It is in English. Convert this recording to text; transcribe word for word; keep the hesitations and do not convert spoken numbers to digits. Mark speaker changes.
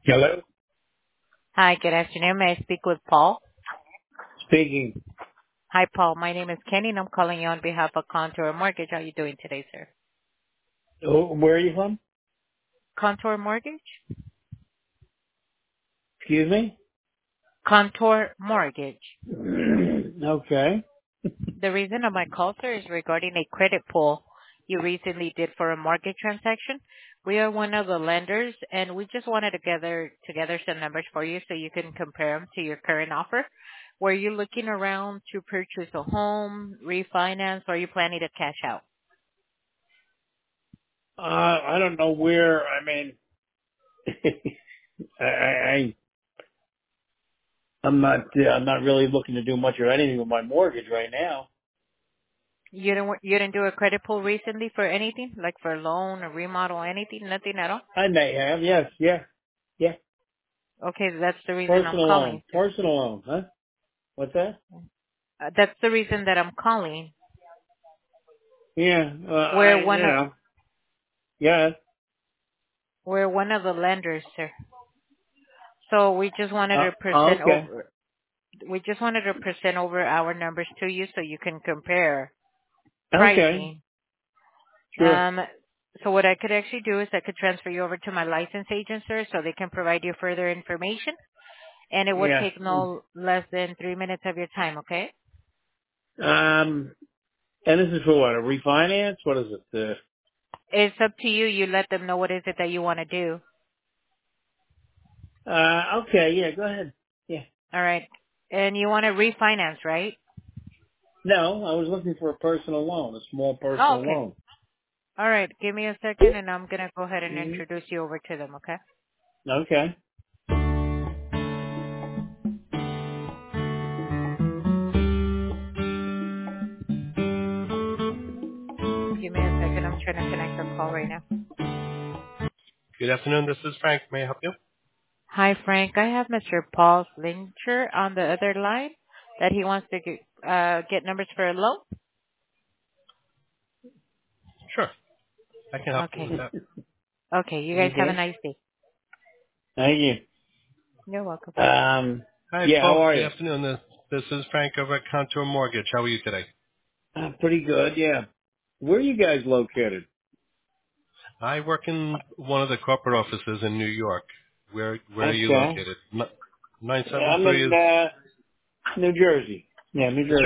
Speaker 1: Hello?
Speaker 2: Hi, good afternoon. May I speak with Paul?
Speaker 1: Speaking.
Speaker 2: Hi, Paul. My name is Kenny, and I'm calling you on behalf of Contour Mortgage. How are you doing today, sir?
Speaker 1: Who- Where are you from?
Speaker 2: Contour Mortgage?
Speaker 1: Excuse me?
Speaker 2: Contour Mortgage.
Speaker 1: Okay.
Speaker 2: The reason of my call, sir, is regarding a credit pull you recently did for a mortgage transaction. We are one of the lenders, and we just wanted to gather together some numbers for you so you can compare them to your current offer. Were you looking around to purchase a home, refinance, or are you planning to cash out?
Speaker 1: Uh, I don't know where, I mean, I, I, I- I'm not, uh, I'm not really looking to do much or anything with my mortgage right now.
Speaker 2: You didn't you didn't do a credit pull recently for anything, like for a loan or remodel, anything, nothing at all?
Speaker 1: I may have, yes, yeah, yeah.
Speaker 2: Okay, that's the reason I'm
Speaker 1: Personal loan,
Speaker 2: calling, sir.
Speaker 1: personal loan, huh? What's that?
Speaker 2: Uh, that's the reason that I'm calling.
Speaker 1: Yeah, uh, I,
Speaker 2: We're
Speaker 1: you
Speaker 2: one of
Speaker 1: know, yeah.
Speaker 2: we're one of the lenders, sir. So we just wanted
Speaker 1: Uh,
Speaker 2: to present
Speaker 1: okay.
Speaker 2: over we just wanted to present over our numbers to you so you can compare
Speaker 1: Okay.
Speaker 2: pricing.
Speaker 1: Sure.
Speaker 2: Um, so what I could actually do is I could transfer you over to my license agent, sir, so they can provide you further information, and it would
Speaker 1: Yeah.
Speaker 2: take no less than three minutes of your time. Okay?
Speaker 1: Um, and this is for what, a refinance? What is it?
Speaker 2: It's up to you. You let them know what is it that you want to do.
Speaker 1: Uh, uh, okay, yeah, go ahead. Yeah.
Speaker 2: All right. And you want to refinance, right?
Speaker 1: No, I was looking for a personal loan, a small
Speaker 2: Oh,
Speaker 1: personal
Speaker 2: okay.
Speaker 1: loan.
Speaker 2: All right. Give me a second, and I'm going to go ahead and
Speaker 1: Mm,
Speaker 2: introduce you over to them, okay?
Speaker 1: okay.
Speaker 2: Give me a second. I'm trying to connect the call right now.
Speaker 3: Good afternoon. This is Frank. May I help you?
Speaker 2: Hi, Frank. I have Mister Paul Slinger on the other line that he wants to get, uh, get numbers for a loan.
Speaker 3: Sure. I can help you with
Speaker 2: Okay.
Speaker 3: that.
Speaker 2: Okay. You guys have a
Speaker 1: Okay.
Speaker 2: nice day.
Speaker 1: Thank you.
Speaker 2: You're welcome.
Speaker 1: Um,
Speaker 3: Hi,
Speaker 1: yeah, how
Speaker 3: Paul.
Speaker 1: are
Speaker 3: Good
Speaker 1: you?
Speaker 3: afternoon. This, this is Frank over at Contour Mortgage. How are you today?
Speaker 1: Uh, pretty good, yeah. Where are you guys located?
Speaker 3: I work in one of the corporate offices in New York. Where Where are you
Speaker 1: Okay.
Speaker 3: located? N- nine
Speaker 1: Yeah,
Speaker 3: seven
Speaker 1: I'm
Speaker 3: three
Speaker 1: in,
Speaker 3: is
Speaker 1: uh, New Jersey. Yeah, New Jersey.